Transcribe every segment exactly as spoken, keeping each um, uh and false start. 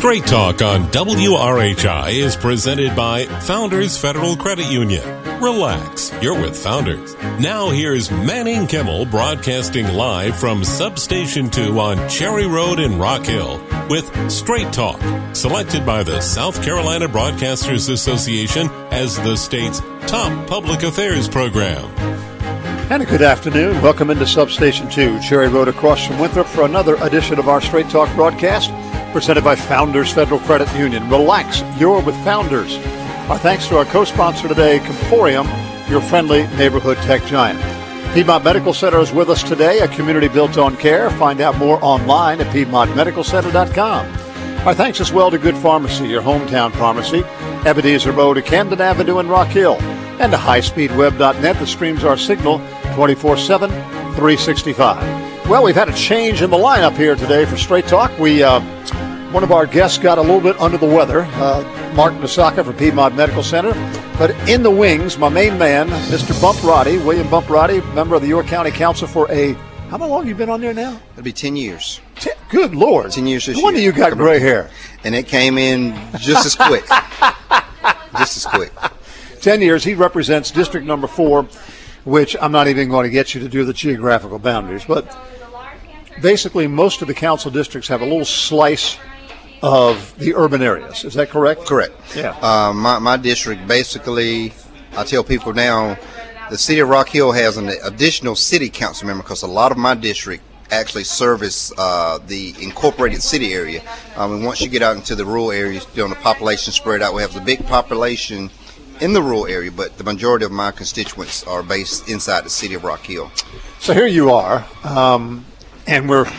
Straight Talk on W R H I is presented by Founders Federal Credit Union. Relax, you're with Founders. Now here's Manning Kimmel broadcasting live from Substation two on Cherry Road in Rock Hill with Straight Talk, selected by the South Carolina Broadcasters Association as the state's top public affairs program. And a good afternoon. Welcome into Substation two, Cherry Road across from Winthrop for another edition of our Straight Talk broadcast presented by Founders Federal Credit Union. Relax, you're with Founders. Our thanks to our co-sponsor today, Comporium, your friendly neighborhood tech giant. Piedmont Medical Center is with us today, a community built on care. Find out more online at piedmont medical center dot com. Our thanks as well to Good Pharmacy, your hometown pharmacy, Ebenezer Road to Camden Avenue in Rock Hill, and to high speed web dot net that streams our signal twenty-four seven, three sixty-five. Well, we've had a change in the lineup here today for Straight Talk. We, uh, one of our guests got a little bit under the weather, uh, Mark Nasaka from Piedmont Medical Center. But in the wings, my main man, Mister Bump Roddy, William Bump Roddy, member of the York County Council for a, how long have you been on there now? It'll be ten years. Ten, good Lord. ten years this year. When do you got gray hair? And it came in just as quick. just as quick. Ten years. He represents District Number Four, which I'm not even going to get you to do the geographical boundaries. But basically, most of the council districts have a little slice of the urban areas. Is that correct? Correct. Yeah. Uh, my, my district, basically, I tell people now, the city of Rock Hill has an additional city council member because a lot of my district actually service uh, the incorporated city area. Um, and once you get out into the rural areas, you know, the population spread out. We have the big population in the rural area, but the majority of my constituents are based inside the city of Rock Hill. So here you are, um, and we're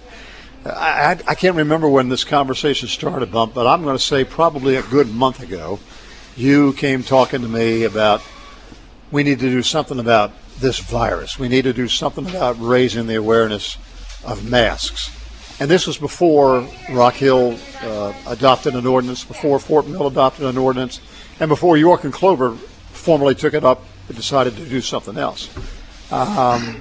I, I can't remember when this conversation started, Bump, but I'm going to say probably a good month ago, you came talking to me about we need to do something about this virus. We need to do something about raising the awareness of masks. And this was before Rock Hill uh, adopted an ordinance, before Fort Mill adopted an ordinance, and before York and Clover formally took it up and decided to do something else. Um,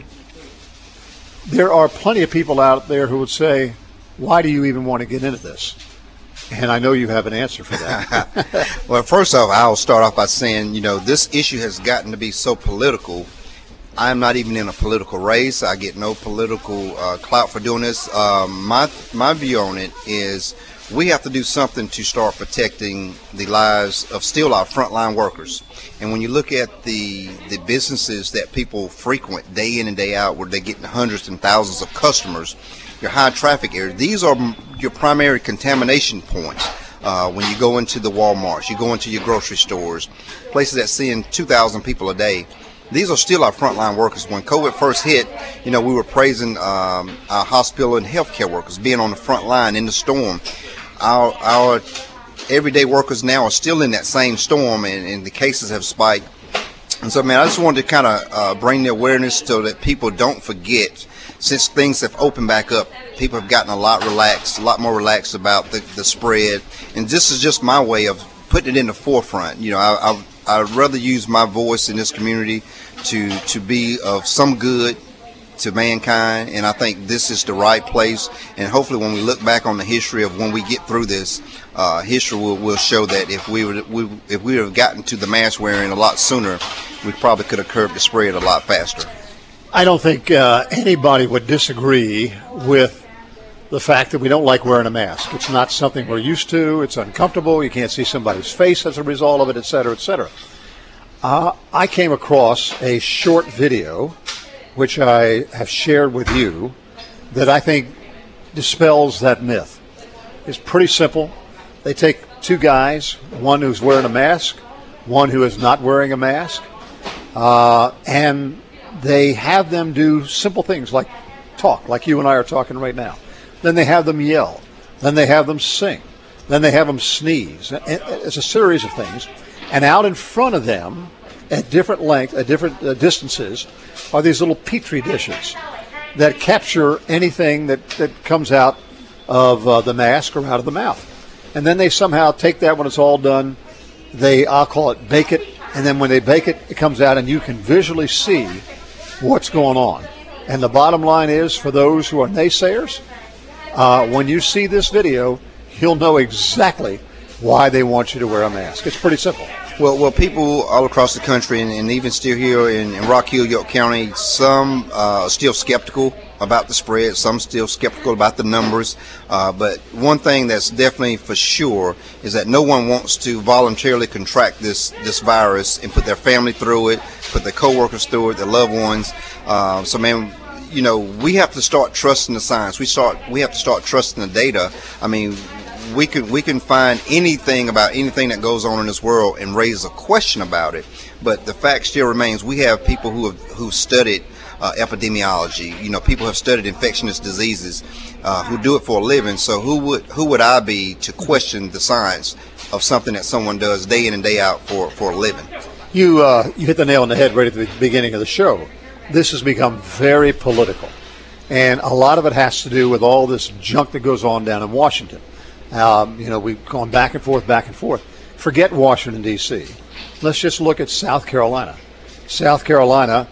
there are plenty of people out there who would say, why do you even want to get into this? And I know you have an answer for that. Well, first off, I'll start off by saying, you know, this issue has gotten to be so political. I'm not even in a political race. I get no political uh, clout for doing this. Um, my my view on it is we have to do something to start protecting the lives of still our frontline workers. And when you look at the the businesses that people frequent day in and day out, where they're getting hundreds and thousands of customers, your high traffic areas, these are your primary contamination points. Uh, when you go into the Walmarts, you go into your grocery stores, places that seeing two thousand people a day, these are still our frontline workers. When COVID first hit, you know, we were praising um, our hospital and healthcare workers being on the front line in the storm. Our, our everyday workers now are still in that same storm, and, and the cases have spiked. And so, man, I just wanted to kind of uh, bring the awareness so that people don't forget. Since things have opened back up, people have gotten a lot relaxed, a lot more relaxed about the, the spread. And this is just my way of putting it in the forefront. You know, I, I, I'd rather use my voice in this community to, to be of some good to mankind, and I think this is the right place. And hopefully when we look back on the history of when we get through this, uh, history will, will show that if we would we, if we would have gotten to the mask wearing a lot sooner, we probably could have curbed the spread a lot faster. I don't think uh, anybody would disagree with the fact that we don't like wearing a mask. It's not something we're used to. It's uncomfortable. You can't see somebody's face as a result of it, et cetera, et cetera. Uh, I came across a short video, which I have shared with you, that I think dispels that myth. It's pretty simple. They take two guys, one who's wearing a mask, one who is not wearing a mask, uh, and they have them do simple things like talk, like you and I are talking right now. Then they have them yell. Then they have them sing. Then they have them sneeze. It's a series of things. And out in front of them, at different length, at different uh, distances, are these little petri dishes that capture anything that, that comes out of uh, the mask or out of the mouth. And then they somehow take that when it's all done, they, I'll call it bake it, and then when they bake it, it comes out and you can visually see what's going on. And the bottom line is, for those who are naysayers, uh, when you see this video, you'll know exactly why they want you to wear a mask. It's pretty simple. Well, well, people all across the country, and, and even still here in, in Rock Hill, York County, some uh, are still skeptical about the spread. Some still skeptical about the numbers. Uh, but one thing that's definitely for sure is that no one wants to voluntarily contract this this virus and put their family through it, put their coworkers through it, their loved ones. Uh, so, man, you know, we have to start trusting the science. We start. We have to start trusting the data. I mean, we can we can find anything about anything that goes on in this world and raise a question about it. But the fact still remains: we have people who have who studied uh, epidemiology. You know, people have studied infectious diseases, uh, who do it for a living. So who would who would I be to question the science of something that someone does day in and day out for for a living? You uh, you hit the nail on the head right at the beginning of the show. This has become very political, and a lot of it has to do with all this junk that goes on down in Washington. Um, you know, we've gone back and forth, back and forth. Forget Washington, D C Let's just look at South Carolina. South Carolina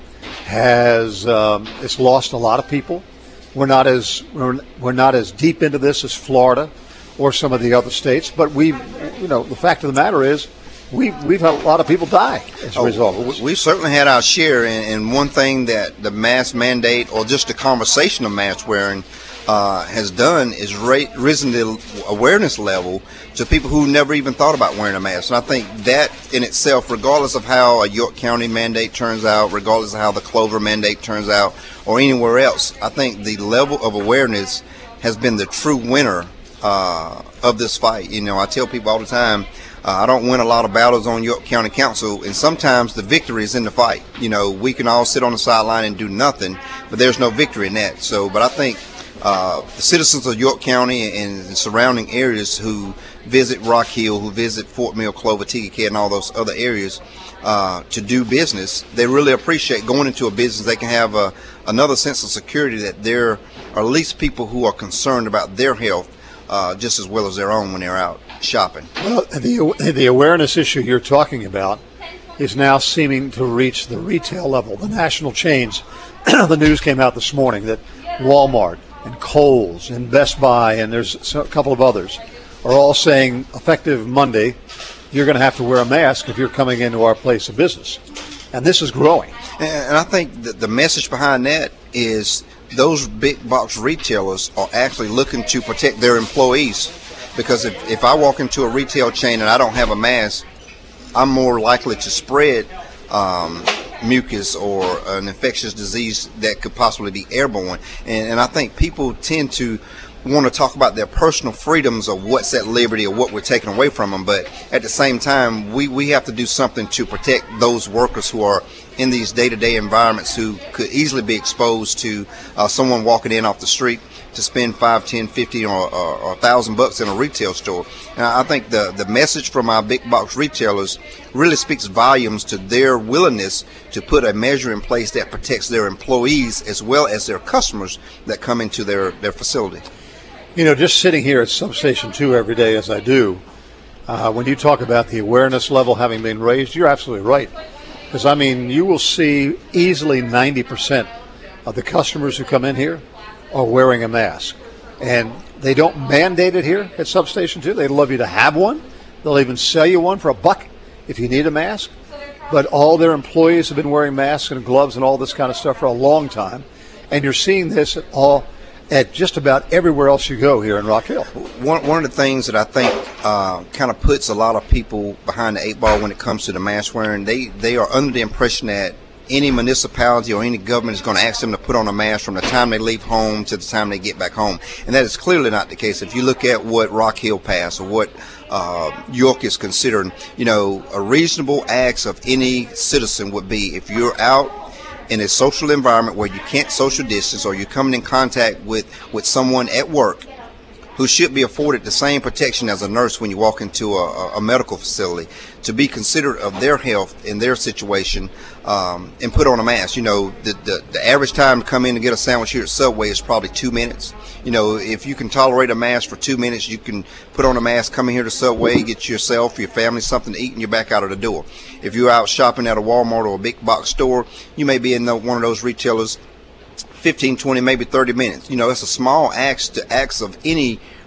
has um, it's lost a lot of people. We're not as we're, we're not as deep into this as Florida or some of the other states, but we, you know, the fact of the matter is, we we've had a lot of people die as a oh, result of this. We've certainly had our share, and, and one thing that the mask mandate or just the conversation of mask wearing Uh, has done is ra- risen the awareness level to people who never even thought about wearing a mask. And I think that in itself, regardless of how a York County mandate turns out, regardless of how the Clover mandate turns out, or anywhere else, I think the level of awareness has been the true winner uh, of this fight. You know, I tell people all the time, uh, I don't win a lot of battles on York County Council, and sometimes the victory is in the fight. You know, we can all sit on the sideline and do nothing, but there's no victory in that. So, but I think Uh, the citizens of York County and the surrounding areas who visit Rock Hill, who visit Fort Mill, Clover, Tiki and all those other areas uh, to do business, they really appreciate going into a business. They can have a, another sense of security that there are at least people who are concerned about their health uh, just as well as their own when they're out shopping. Well, the, the awareness issue you're talking about is now seeming to reach the retail level, the national chains. The news came out this morning that Walmart and Kohl's and Best Buy, and there's a couple of others, are all saying effective Monday, you're going to have to wear a mask if you're coming into our place of business. And this is growing. And I think that the message behind that is those big box retailers are actually looking to protect their employees. Because if, if I walk into a retail chain and I don't have a mask, I'm more likely to spread um, mucus or an infectious disease that could possibly be airborne. And, and I think people tend to want to talk about their personal freedoms of what's at liberty or what we're taking away from them. But at the same time, we, we have to do something to protect those workers who are in these day-to-day environments who could easily be exposed to uh, someone walking in off the street to spend five, ten, fifty, or, or, or a thousand bucks in a retail store. And I think the, the message from our big box retailers really speaks volumes to their willingness to put a measure in place that protects their employees as well as their customers that come into their, their facility. You know, just sitting here at Substation two every day as I do, uh, when you talk about the awareness level having been raised, you're absolutely right. Because, I mean, you will see easily ninety percent of the customers who come in here are wearing a mask. And they don't mandate it here at Substation two. They'd love you to have one. They'll even sell you one for a buck if you need a mask. But all their employees have been wearing masks and gloves and all this kind of stuff for a long time. And you're seeing this at all at just about everywhere else you go here in Rock Hill. One, one of the things that I think uh, kind of puts a lot of people behind the eight ball when it comes to the mask wearing, they, they are under the impression that any municipality or any government is going to ask them to put on a mask from the time they leave home to the time they get back home. And that is clearly not the case. If you look at what Rock Hill passed or what uh, York is considering, you know, a reasonable act of any citizen would be if you're out in a social environment where you can't social distance or you're coming in contact with, with someone at work who should be afforded the same protection as a nurse when you walk into a, a medical facility, to be considerate of their health and their situation, um, and put on a mask. You know, the, the the average time to come in and get a sandwich here at Subway is probably two minutes. You know, if you can tolerate a mask for two minutes, you can put on a mask, come in here to Subway, get yourself, your family something to eat, and you're back out of the door. If you're out shopping at a Walmart or a big box store, you may be in the, one of those retailers fifteen, twenty, maybe thirty minutes. You know, it's a small acts to acts of any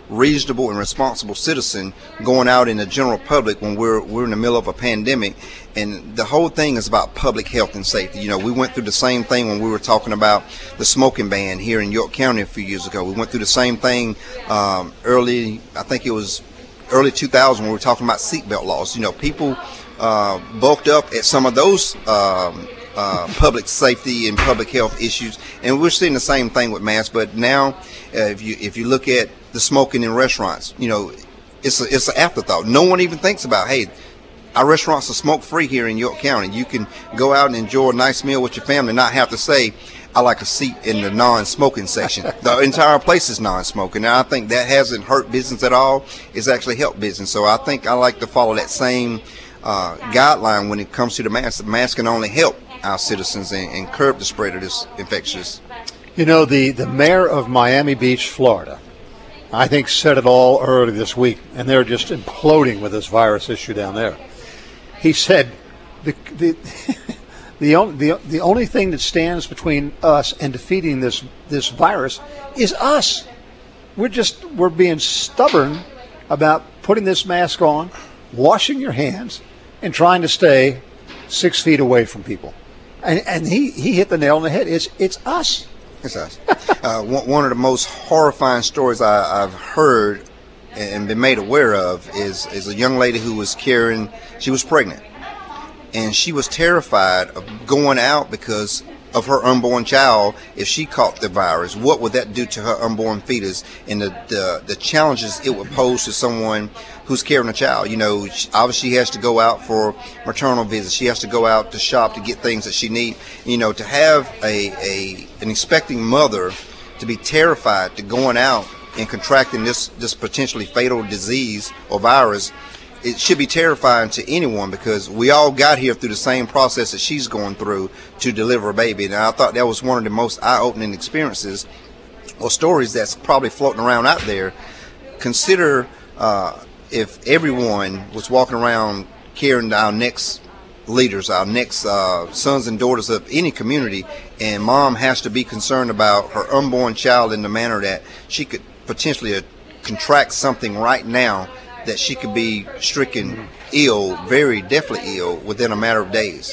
reasonable and responsible citizen going out in the general public when we're we're in the middle of a pandemic. And the whole thing is about public health and safety. You know, we went through the same thing when we were talking about the smoking ban here in York County a few years ago. We went through the same thing um, early, I think it was early two thousand, when we were talking about seatbelt laws. You know, people uh, bulked up at some of those um, uh, public safety and public health issues, and we're seeing the same thing with masks. But now, uh, if you if you look at the smoking in restaurants, you know, it's a, it's an afterthought. No one even thinks about, hey, our restaurants are smoke-free here in York County. You can go out and enjoy a nice meal with your family and not have to say, I like a seat in the non-smoking section. The entire place is non-smoking. And I think that hasn't hurt business at all. It's actually helped business. So I think I like to follow that same uh, guideline when it comes to the mask. The mask can only help our citizens and, and curb the spread of this infectious. You know, the, the mayor of Miami Beach, Florida, I think said it all early this week, and they're just imploding with this virus issue down there. He said the the the, only, the the only thing that stands between us and defeating this this virus is us. We're just we're being stubborn about putting this mask on, washing your hands, and trying to stay six feet away from people. And and he, he hit the nail on the head. It's it's us. It's us. uh, one, one of the most horrifying stories I, I've heard and been made aware of is is a young lady who was carrying, she was pregnant, and she was terrified of going out because of her unborn child. If she caught the virus, what would that do to her unborn fetus, and the the, the challenges it would pose to someone who's carrying a child? You know, she, obviously she has to go out for maternal visits, she has to go out to shop to get things that she needs. You know, to have a, a an expecting mother to be terrified to going out and contracting this, this potentially fatal disease or virus, it should be terrifying to anyone, because we all got here through the same process that she's going through to deliver a baby. And I thought that was one of the most eye-opening experiences or stories that's probably floating around out there. Consider uh, if everyone was walking around carrying our next leaders, our next uh, sons and daughters of any community, and mom has to be concerned about her unborn child in the manner that she could potentially uh, contract something right now that she could be stricken ill, very definitely ill, within a matter of days.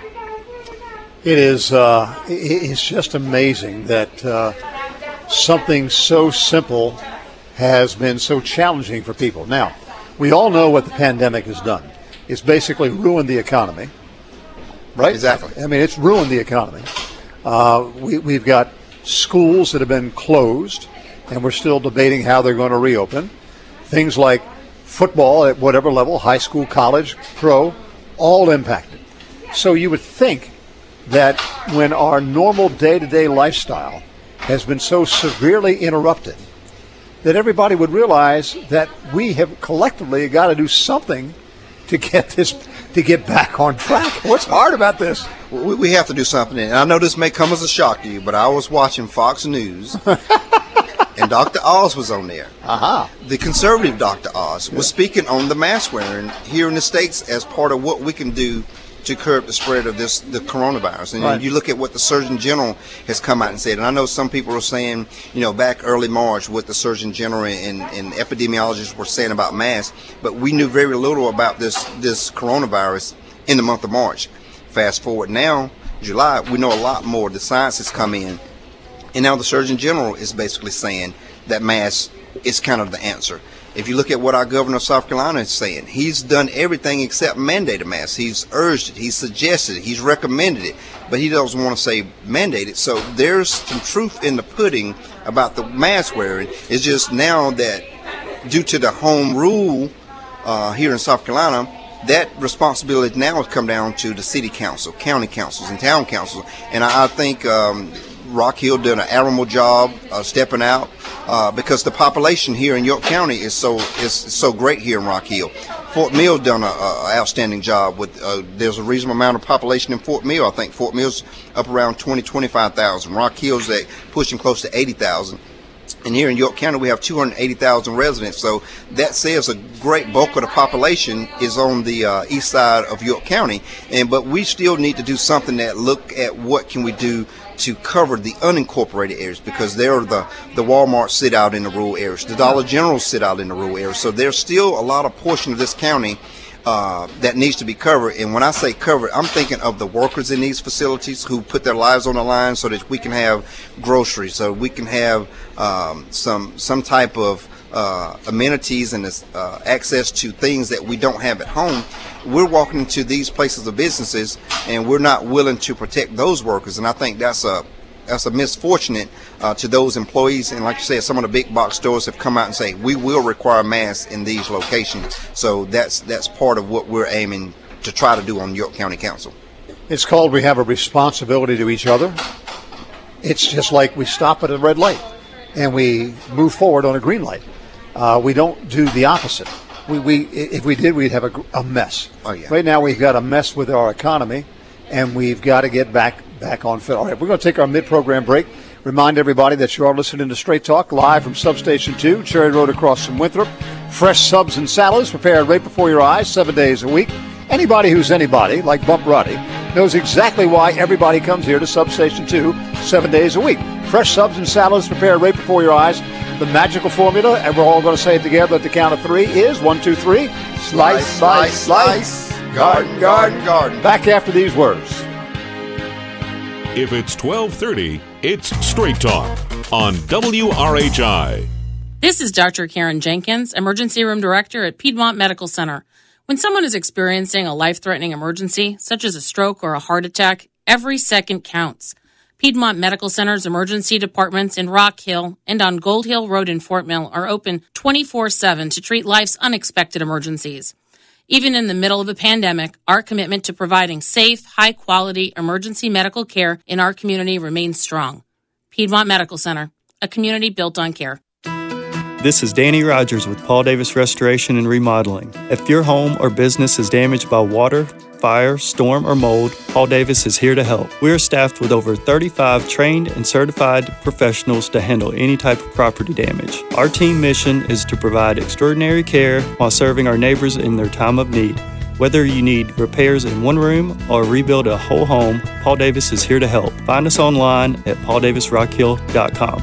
It is. Uh, it's just amazing that uh, something so simple has been so challenging for people. Now, we all know what the pandemic has done. It's basically ruined the economy, right? Exactly. I mean, it's ruined the economy. Uh, we, we've got schools that have been closed, and we're still debating how they're going to reopen. Things like football at whatever level, high school, college, pro, all impacted. So you would think that when our normal day-to-day lifestyle has been so severely interrupted, that everybody would realize that we have collectively got to do something to get this, to get back on track. What's hard about this? We, we have to do something. And I know this may come as a shock to you, but I was watching Fox News, and Doctor Oz was on there. Uh-huh. The conservative Doctor Oz was speaking on the mask wearing here in the States as part of what we can do to curb the spread of this, the coronavirus. And right. You look at what the Surgeon General has come out and said, and I know some people are saying, you know, back early March what the Surgeon General and, and epidemiologists were saying about masks, but we knew very little about this, this coronavirus in the month of March. Fast forward now, July, we know a lot more. The science has come in, and now the Surgeon General is basically saying that masks is kind of the answer. If you look at what our governor of South Carolina is saying, he's done everything except mandate a mask. He's urged it, he's suggested it, he's recommended it, but he doesn't want to say mandate it. So there's some truth in the pudding about the mask wearing. It's just now that due to the home rule uh, here in South Carolina, that responsibility now has come down to the city council, county councils, and town councils. And I, I think um, Rock Hill did an admirable job uh, stepping out uh, because the population here in York County is so is so great here in Rock Hill. Fort Mill done an outstanding job. With uh, there's a reasonable amount of population in Fort Mill. I think Fort Mill's up around twenty, twenty-five thousand. Rock Hill's at pushing close to eighty thousand. And here in York County, we have two hundred eighty thousand residents. So that says a great bulk of the population is on the uh, east side of York County. And but we still need to do something that look at what can we do to cover the unincorporated areas, because there are the, the Walmarts sit out in the rural areas, the Dollar Generals sit out in the rural areas. So there's still a lot of portion of this county uh, that needs to be covered. And when I say covered, I'm thinking of the workers in these facilities who put their lives on the line so that we can have groceries, so we can have um, some some type of uh, amenities and uh, access to things that we don't have at home. We're walking into these places of businesses and we're not willing to protect those workers, and I think that's a that's a misfortunate uh, to those employees. And like you said, some of the big box stores have come out and say we will require masks in these locations. So that's that's part of what we're aiming to try to do on York County Council. It's called we have a responsibility to each other. It's just like we stop at a red light and we move forward on a green light. Uh, we don't do the opposite. We, we if we did, we'd have a, a mess. Oh, yeah. Right now, we've got a mess with our economy, and we've got to get back back on fit. All right, we're going to take our mid-program break. Remind everybody that you are listening to Straight Talk live from Substation two, Cherry Road across from Winthrop. Fresh subs and salads prepared right before your eyes, seven days a week. Anybody who's anybody, like Bump Roddy, knows exactly why everybody comes here to Substation two, seven days a week. Fresh subs and salads prepared right before your eyes. The magical formula, and we're all going to say it together at the count of three, is one, two, three. Slice, slice, slice. slice. Garden, garden, garden. Back after these words. If it's twelve thirty, it's Straight Talk on W R H I. This is Doctor Karen Jenkins, Emergency Room Director at Piedmont Medical Center. When someone is experiencing a life-threatening emergency, such as a stroke or a heart attack, every second counts. Piedmont Medical Center's emergency departments in Rock Hill and on Gold Hill Road in Fort Mill are open twenty-four seven to treat life's unexpected emergencies. Even in the middle of a pandemic, our commitment to providing safe, high-quality emergency medical care in our community remains strong. Piedmont Medical Center, a community built on care. This is Danny Rogers with Paul Davis Restoration and Remodeling. If your home or business is damaged by water, fire, storm, or mold, Paul Davis is here to help. We are staffed with over thirty-five trained and certified professionals to handle any type of property damage. Our team mission is to provide extraordinary care while serving our neighbors in their time of need. Whether you need repairs in one room or rebuild a whole home, Paul Davis is here to help. Find us online at paul davis rock hill dot com.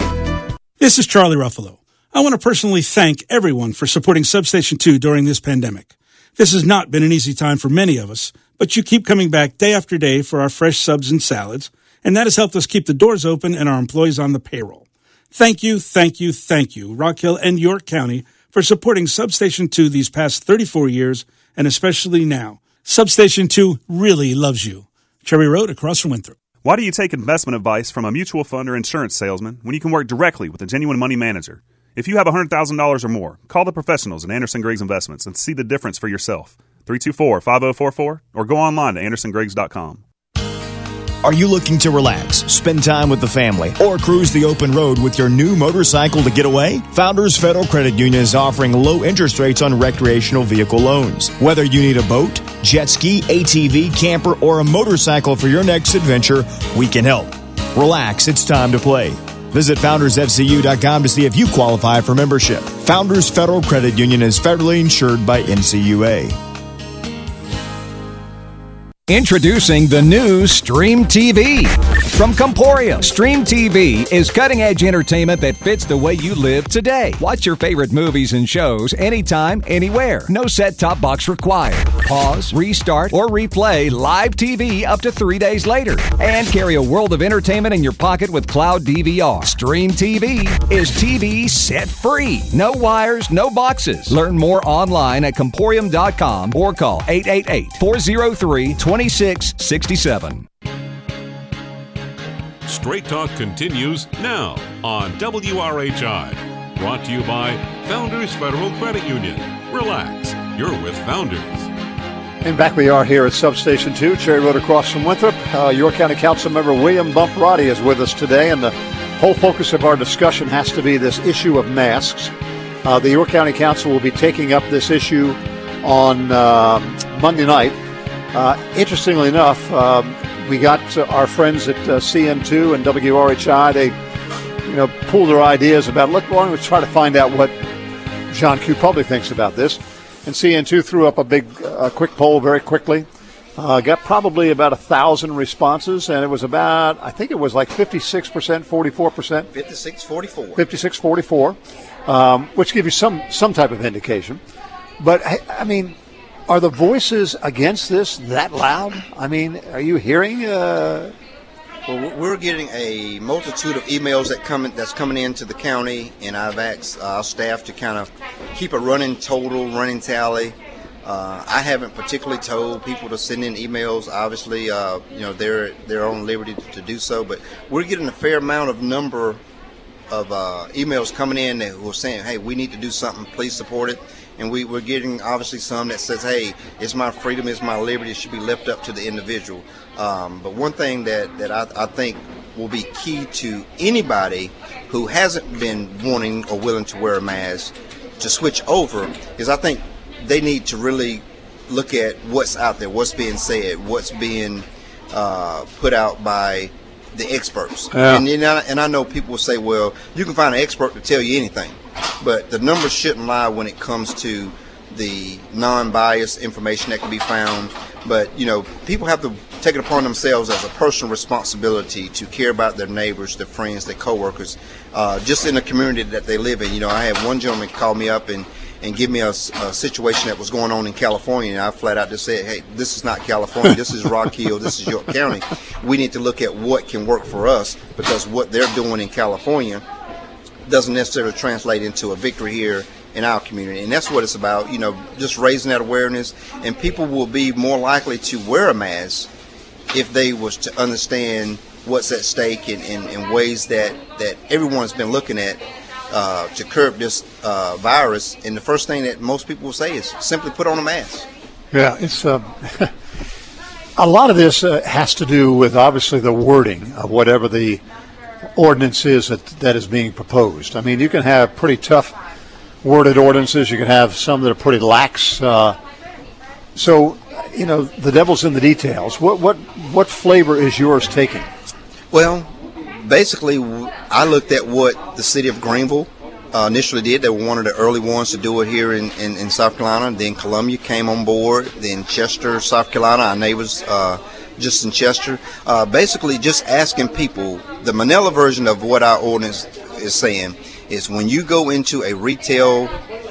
This is Charlie Ruffalo. I want to personally thank everyone for supporting Substation two during this pandemic. This has not been an easy time for many of us, but you keep coming back day after day for our fresh subs and salads, and that has helped us keep the doors open and our employees on the payroll. Thank you, thank you, thank you, Rock Hill and York County, for supporting Substation two these past thirty-four years, and especially now. Substation two really loves you. Cherry Road across from Winthrop. Why do you take investment advice from a mutual fund or insurance salesman when you can work directly with a genuine money manager? If you have one hundred thousand dollars or more, call the professionals at Anderson Griggs Investments and see the difference for yourself. three two four, five zero four four or go online to anderson griggs dot com. Are you looking to relax, spend time with the family, or cruise the open road with your new motorcycle to get away? Founders Federal Credit Union is offering low interest rates on recreational vehicle loans. Whether you need a boat, jet ski, A T V, camper, or a motorcycle for your next adventure, we can help. Relax, it's time to play. Visit founders f c u dot com to see if you qualify for membership. Founders Federal Credit Union is federally insured by N C U A. Introducing the new Stream T V. From Comporium, Stream T V is cutting-edge entertainment that fits the way you live today. Watch your favorite movies and shows anytime, anywhere. No set-top box required. Pause, restart, or replay live T V up to three days later. And carry a world of entertainment in your pocket with Cloud D V R. Stream T V is T V set free. No wires, no boxes. Learn more online at comporium dot com or call eight eight eight, four zero three, two six six seven. Straight Talk continues now on W R H I. Brought to you by Founders Federal Credit Union. Relax, you're with Founders. And back we are here at Substation two, Cherry Road across from Winthrop. Uh, York County Council Member William Bump Roddy is with us today, and the whole focus of our discussion has to be this issue of masks. Uh, the York County Council will be taking up this issue on uh, Monday night. Uh, interestingly enough, um, we got uh, our friends at uh, C N two and W R H I. They, you know, pooled their ideas about, let, why don't we try to find out what John Q. Public thinks about this. And C N two threw up a big, uh, quick poll very quickly. Uh, got probably about a thousand responses, and it was about, I think it was like fifty-six percent, forty-four percent. fifty-six forty-four. fifty-six forty-four, um, which gives you some, some type of indication. But, I, I mean, are the voices against this that loud? I mean, are you hearing? Uh... Well, we're getting a multitude of emails that come in, that's coming into the county, and I've asked our staff to kind of keep a running total, running tally. Uh, I haven't particularly told people to send in emails. Obviously, uh, you know, they're they're on liberty to, to do so. But we're getting a fair amount of number of uh, emails coming in that who are saying, "Hey, we need to do something. Please support it." And we, we're getting obviously some that says, "Hey, it's my freedom, it's my liberty. It should be left up to the individual." Um, but one thing that that I, I think will be key to anybody who hasn't been wanting or willing to wear a mask to switch over is, I think, they need to really look at what's out there, what's being said, what's being uh, put out by the experts. Yeah. And, you know, and I know people will say, well, you can find an expert to tell you anything. But the numbers shouldn't lie when it comes to the non-biased information that can be found. But, you know, people have to take it upon themselves as a personal responsibility to care about their neighbors, their friends, their coworkers, uh, just in the community that they live in. You know, I had one gentleman call me up and and give me a, a situation that was going on in California, and I flat out just said, hey, this is not California, this is Rock Hill, this is York County. We need to look at what can work for us, because what they're doing in California doesn't necessarily translate into a victory here in our community. And that's what it's about, you know, just raising that awareness, and people will be more likely to wear a mask if they was to understand what's at stake in, in, in ways that, that everyone's been looking at Uh, to curb this uh, virus. And the first thing that most people will say is simply put on a mask. Yeah, it's uh, a lot of this uh, has to do with obviously the wording of whatever the ordinance is that, that is being proposed. I mean, you can have pretty tough worded ordinances. You can have some that are pretty lax. Uh, so, you know, the devil's in the details. What what what flavor is yours taking? Well, basically, I looked at what the city of Greenville uh, initially did. They were one of the early ones to do it here in, in, in South Carolina. Then Columbia came on board. Then Chester, South Carolina, our neighbors uh, just in Chester. Uh, basically, just asking people, the Manila version of what our ordinance is saying is when you go into a retail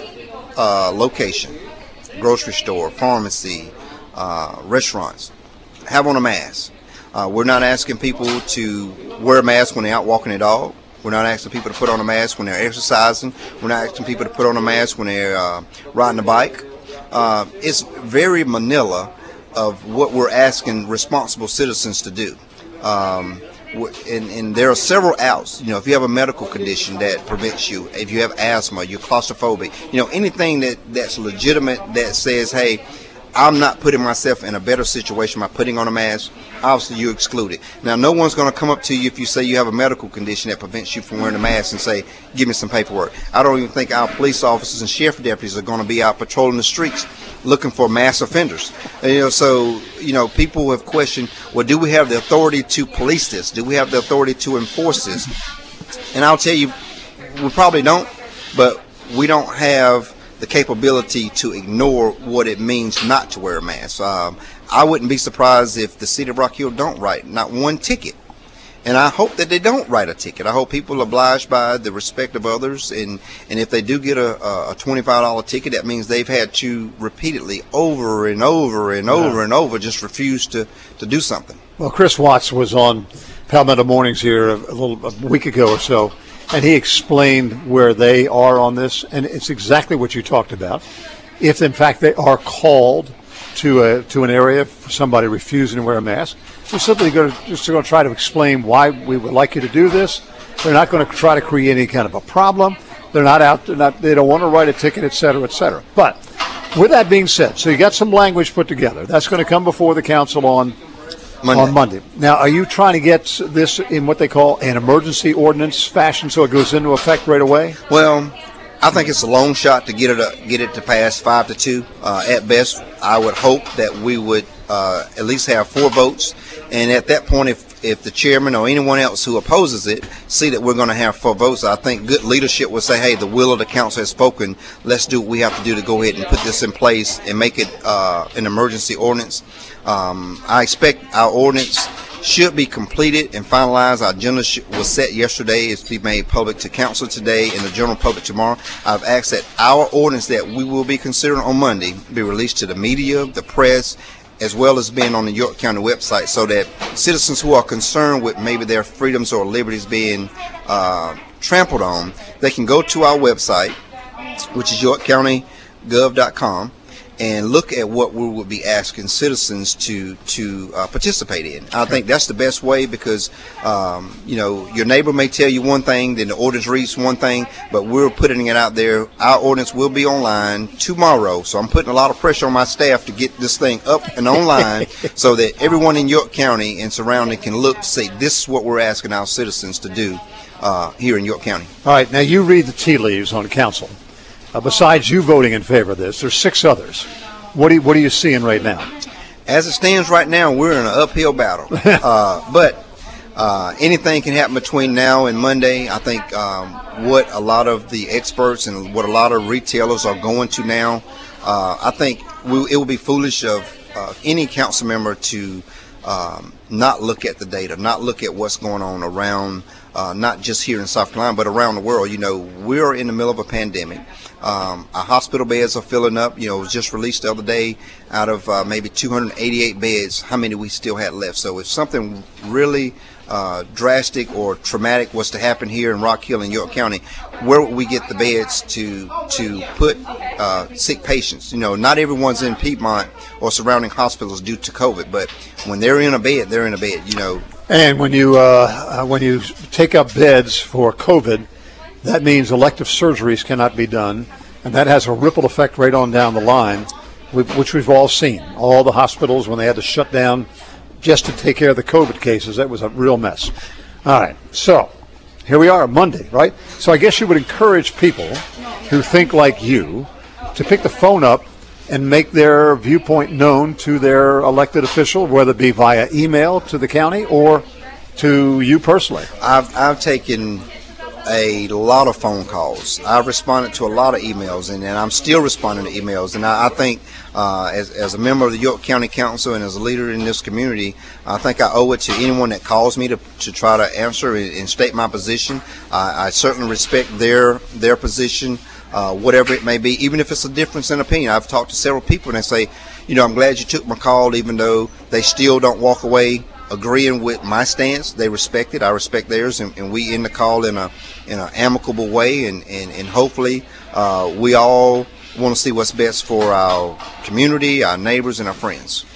uh, location, grocery store, pharmacy, uh, restaurants, have on a mask. Uh, we're not asking people to wear a mask when they're out walking their dog. We're not asking people to put on a mask when they're exercising. We're not asking people to put on a mask when they're uh, riding a bike. Uh, it's very Manila of what we're asking responsible citizens to do. Um, and, and there are several outs. You know, if you have a medical condition that prevents you, if you have asthma, you're claustrophobic, you know, anything that, that's legitimate that says, hey, I'm not putting myself in a better situation by putting on a mask, obviously you exclude it. Now, no one's going to come up to you if you say you have a medical condition that prevents you from wearing a mask and say, give me some paperwork. I don't even think our police officers and sheriff deputies are going to be out patrolling the streets looking for mass offenders. And, you know, so, you know, people have questioned, well, do we have the authority to police this? Do we have the authority to enforce this? And I'll tell you, we probably don't, but we don't have the capability to ignore what it means not to wear a mask. Um, I wouldn't be surprised if the city of Rock Hill don't write not one ticket. And I hope that they don't write a ticket. I hope people are obliged by the respect of others. And, and if they do get a, a twenty-five dollar ticket, that means they've had to repeatedly, over and over and over yeah. and over, just refuse to, to do something. Well, Chris Watts was on Palmetto Mornings here a, a little a week ago or so, and he explained where they are on this, and it's exactly what you talked about. If, in fact, they are called to a, to an area for somebody refusing to wear a mask, we're simply going to, just going to try to explain why we would like you to do this. They're not going to try to create any kind of a problem. They're not out. They're not, they don't want to write a ticket, et cetera, et cetera. But with that being said, so you got some language put together. That's going to come before the council on Monday. On Monday. Now, are you trying to get this in what they call an emergency ordinance fashion so it goes into effect right away? Well, I think it's a long shot to get it uh, get it to pass five to two. Uh, at best, I would hope that we would uh, at least have four votes. And at that point, if if the chairman or anyone else who opposes it see that we're going to have four votes, I think good leadership will say, hey, the will of the council has spoken. Let's do what we have to do to go ahead and put this in place and make it uh, an emergency ordinance. Um, I expect our ordinance should be completed and finalized. Our agenda was set yesterday. It's be made public to council today and the general public tomorrow. I've asked that our ordinance that we will be considering on Monday be released to the media, the press, as well as being on the York County website, so that citizens who are concerned with maybe their freedoms or liberties being uh, trampled on, they can go to our website, which is york county gov dot com, and look at what we would be asking citizens to to uh, participate in. I think that's the best way, because um, you know, your neighbor may tell you one thing, then the ordinance reads one thing, but we're putting it out there. Our ordinance will be online tomorrow, so I'm putting a lot of pressure on my staff to get this thing up and online so that everyone in York County and surrounding can look to say, this is what we're asking our citizens to do uh, here in York County. All right, now you read the tea leaves on council. Uh, besides you voting in favor of this, there's six others. What do you, what are you seeing right now? As it stands right now, we're in an uphill battle. uh, but uh, anything can happen between now and Monday. I think um, what a lot of the experts and what a lot of retailers are going to now, uh, I think we, it would be foolish of uh, any council member to um, not look at the data, not look at what's going on around, uh, not just here in South Carolina, but around the world. You know, we're in the middle of a pandemic. Um, our hospital beds are filling up. You know, it was just released the other day, out of uh, maybe two hundred eighty-eight beds, how many we still had left. So if something really uh, drastic or traumatic was to happen here in Rock Hill and York County, where would we get the beds to to put uh, sick patients? You know, not everyone's in Piedmont or surrounding hospitals due to COVID, but when they're in a bed, they're in a bed, you know. And when you uh, when you take up beds for COVID, that means elective surgeries cannot be done, and that has a ripple effect right on down the line, which we've all seen. All the hospitals, when they had to shut down just to take care of the COVID cases, that was a real mess. All right, so here we are, Monday, right? So I guess you would encourage people who think like you to pick the phone up and make their viewpoint known to their elected official, whether it be via email to the county or to you personally. I've I've taken a lot of phone calls. I've responded to a lot of emails, and, and I'm still responding to emails. And I, I think uh, as, as a member of the York County Council and as a leader in this community, I think I owe it to anyone that calls me to, to try to answer and, and state my position. I, I certainly respect their their position, uh, whatever it may be, even if it's a difference in opinion. I've talked to several people and they say, you know, I'm glad you took my call, even though they still don't walk away agreeing with my stance. They respect it. I respect theirs, and, and we end the call in a in an amicable way, and, and, and hopefully uh, we all want to see what's best for our community, our neighbors, and our friends.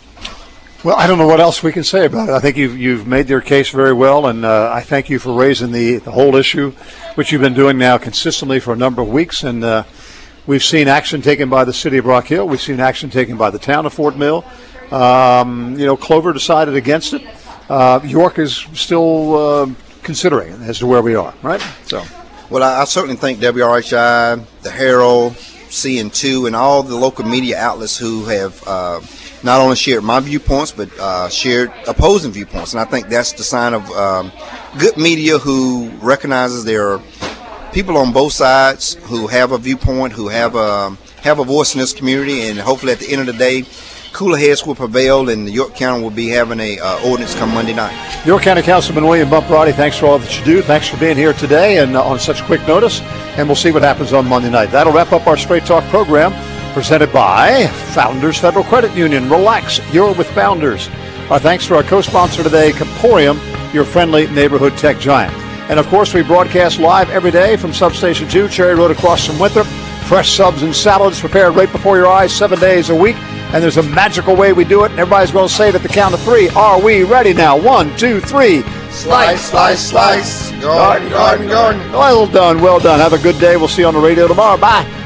Well, I don't know what else we can say about it. I think you've, you've made your case very well, and uh, I thank you for raising the, the whole issue, which you've been doing now consistently for a number of weeks, and uh, we've seen action taken by the city of Rock Hill. We've seen action taken by the town of Fort Mill. Um, you know, Clover decided against it. Uh, York is still uh, considering it as to where we are, right? So, well, I, I certainly thank W R H I, the Herald, C N two, and all the local media outlets who have uh, not only shared my viewpoints, but uh, shared opposing viewpoints. And I think that's the sign of um, good media who recognizes there are people on both sides who have a viewpoint, who have a, have a voice in this community, and hopefully at the end of the day, cooler heads will prevail, and York County will be having a uh, ordinance come Monday night. York County Councilman William Bumparati, thanks for all that you do. Thanks for being here today and uh, on such quick notice, and we'll see what happens on Monday night. That'll wrap up our Straight Talk program, presented by Founders Federal Credit Union. Relax, you're with Founders. Our thanks to our co-sponsor today, Comporium, your friendly neighborhood tech giant. And, of course, we broadcast live every day from Substation two, Cherry Road across from Winthrop. Fresh subs and salads prepared right before your eyes seven days a week. And there's a magical way we do it, and everybody's going to say it at the count of three. Are we ready now? One, two, three. Slice, slice, slice. Garden, garden, garden. Well done, well done. Have a good day. We'll see you on the radio tomorrow. Bye.